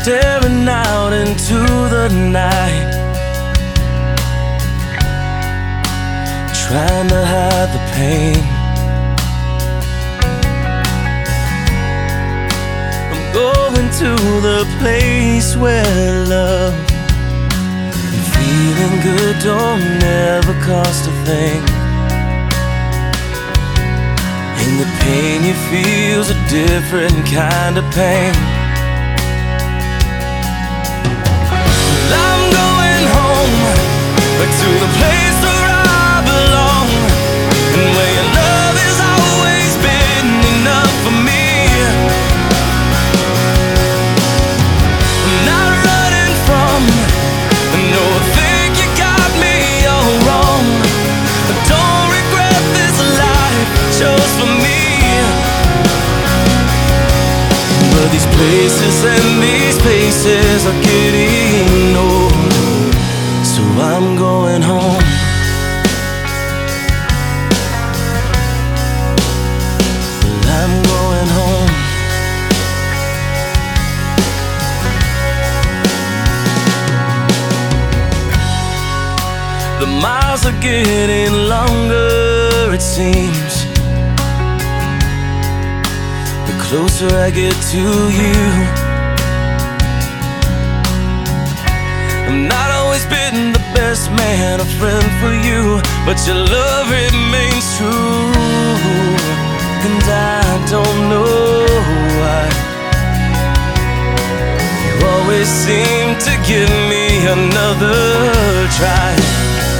staring out into the night, trying to hide the pain. I'm going to the place where love and feeling good don't never cost a thing. And the pain you feel's a different kind of pain. I'm going home, back to the place where I belong, and where your love has always been enough for me. I'm not running from, no, I think you got me all wrong. I don't regret this life I chose for me. But these places and these faces are getting old, so I'm going home. Well, I'm going home. The miles are getting longer, it seems, the closer I get to you. I've not always been the best man, a friend for you, but your love remains true. And I don't know why you always seem to give me another try.